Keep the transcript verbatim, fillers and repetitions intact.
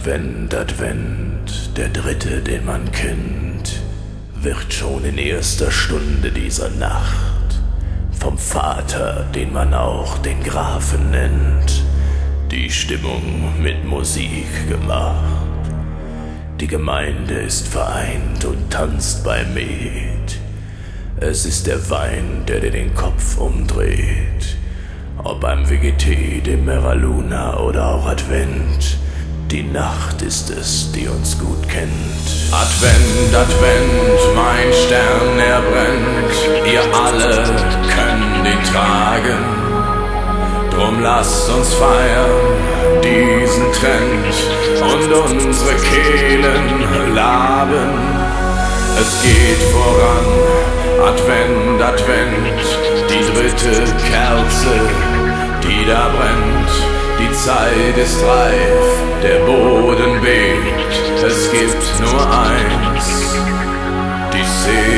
Advent, Advent, der dritte, den man kennt, wird schon in erster Stunde dieser Nacht vom Vater, den man auch den Grafen nennt, die Stimmung mit Musik gemacht. Die Gemeinde ist vereint und tanzt beim Met. Es ist der Wein, der dir den Kopf umdreht. Ob beim W G T, dem Meraluna oder auch Advent, die Nacht ist es, die uns gut kennt. Advent, Advent, mein Stern, er brennt. Ihr alle könnt ihn tragen. Drum lasst uns feiern diesen Trend und unsere Kehlen laben. Es geht voran, Advent, Advent, die dritte Kerze, die da brennt. Die Zeit ist reif, der Boden bebt, es gibt nur eins, die Seele.